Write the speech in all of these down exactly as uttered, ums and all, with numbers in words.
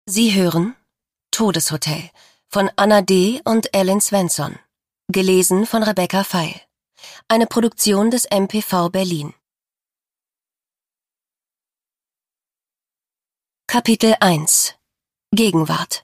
Sie hören Todeshotel von Anna D. und Ellen Svensson. Gelesen von Rebecca Feil. Eine Produktion des M P V Berlin. Kapitel eins. Gegenwart.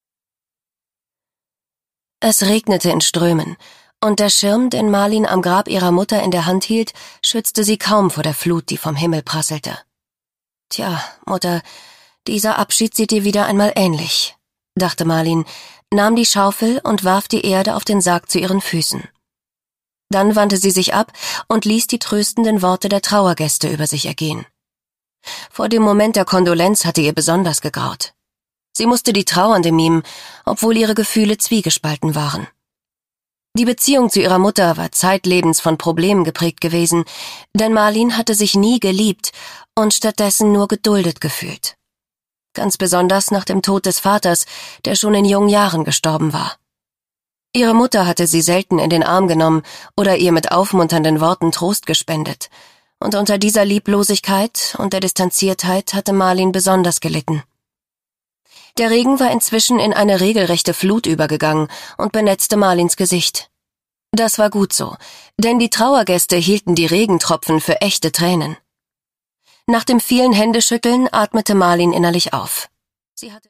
Es regnete in Strömen, und der Schirm, den Marlin am Grab ihrer Mutter in der Hand hielt, schützte sie kaum vor der Flut, die vom Himmel prasselte. »Tja, Mutter, dieser Abschied sieht dir wieder einmal ähnlich«, dachte Marlin, nahm die Schaufel und warf die Erde auf den Sarg zu ihren Füßen. Dann wandte sie sich ab und ließ die tröstenden Worte der Trauergäste über sich ergehen. Vor dem Moment der Kondolenz hatte ihr besonders gegraut. Sie musste die Trauernde mimen, obwohl ihre Gefühle zwiegespalten waren. Die Beziehung zu ihrer Mutter war zeitlebens von Problemen geprägt gewesen, denn Marlin hatte sich nie geliebt und stattdessen nur geduldet gefühlt. Ganz besonders nach dem Tod des Vaters, der schon in jungen Jahren gestorben war. Ihre Mutter hatte sie selten in den Arm genommen oder ihr mit aufmunternden Worten Trost gespendet, und unter dieser Lieblosigkeit und der Distanziertheit hatte Marlin besonders gelitten. Der Regen war inzwischen in eine regelrechte Flut übergegangen und benetzte Marlins Gesicht. Das war gut so, denn die Trauergäste hielten die Regentropfen für echte Tränen. Nach dem vielen Händeschütteln atmete Marlin innerlich auf. Sie hatte